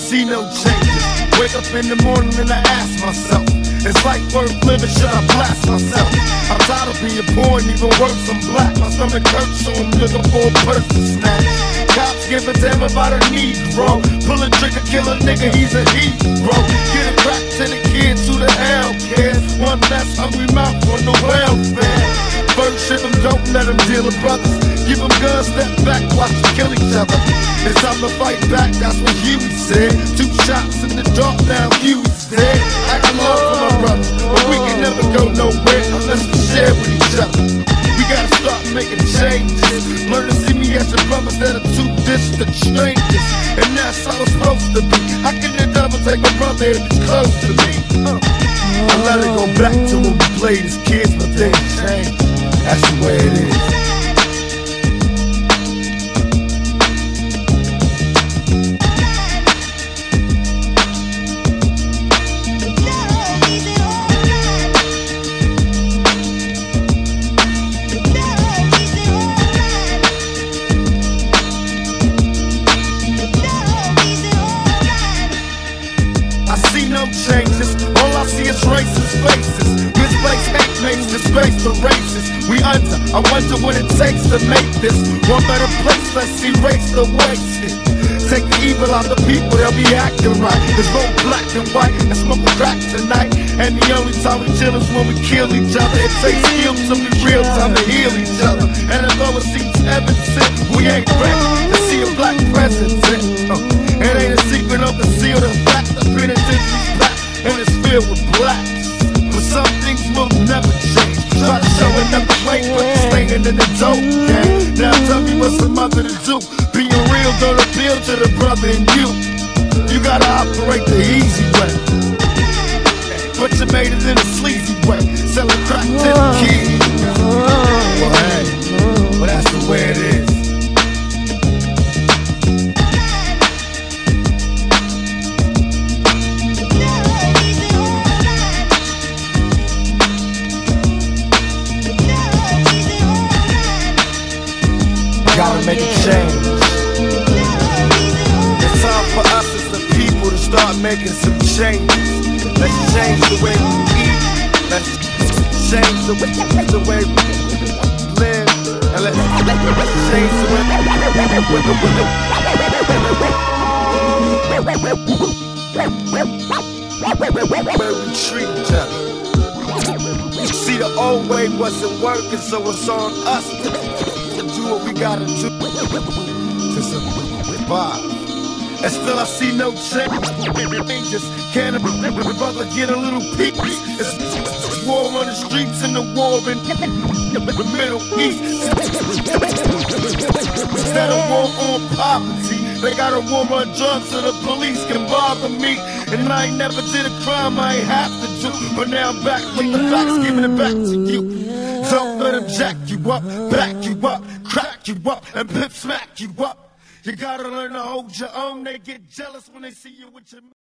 see no changes. Wake up in the morning and I ask myself, is life worth living? Should I blast myself? I'm tired of being poor and even worse, I'm black. My stomach hurts, so I'm looking for a person snatch. Cops give a damn about a Negro. Pull a trigger, kill a nigga, he's a hero. Get it back to the kids, who the hell cares? One less hungry mouth on the welfare. First ship them, don't let them deal with brothers. Give them guns, step back, watch them kill each other. It's time to fight back, that's what Huey said. 2 shots in the dark, now Huey's dead. I got love for my brothers, but we can never go nowhere unless we share with each other. We gotta start making changes. Learn to see me as your brothers that are 2 distant strangers. And that's how it's supposed to be. How can the devil take my brother if it's close to me? I let it go back to when we played as kids, but things changed. That's the way it is. No changes, all I see is racist faces. Misplaced hate makes the space for races. We under, I wonder what it takes to make this one better place. Let's erase the wasted. Take the evil out the people, they'll be acting right. There's both black and white and smoke a crack tonight. And the only time we chill is when we kill each other. It takes skill to be real time to heal each other. And although it seems evident, we ain't ready to see a black president. It ain't a secret of the seal, the fact the penitentiary's black and it's filled with blacks. But some things will never change. Try to show another way, but it's staying in the dope game. Now tell me what's a mother to do. Being real don't appeal to the brother in you. You gotta operate the easy way, but you made it in a sleazy way, selling crack to the kids. Well, hey, well that's the way it is. Gotta make a change. It's time for us as the people to start making some changes. Let's change the way we eat. Let's change the way we live. And let's change the way we treat each other. See, the old way wasn't working, so it's on us to do what we gotta do to survive. And still I see no changes. Can a brother get a little peace? It's war on the streets and the war in the Middle East. Instead of war on poverty, they got a war on drugs so the police can bother me. And I ain't never did a crime I ain't have to do, but now I'm back with the facts, giving it back to you. Don't let them jack you up, back you up, crack you up, and pimp smack you up. You gotta learn to hold your own. They get jealous when they see you with your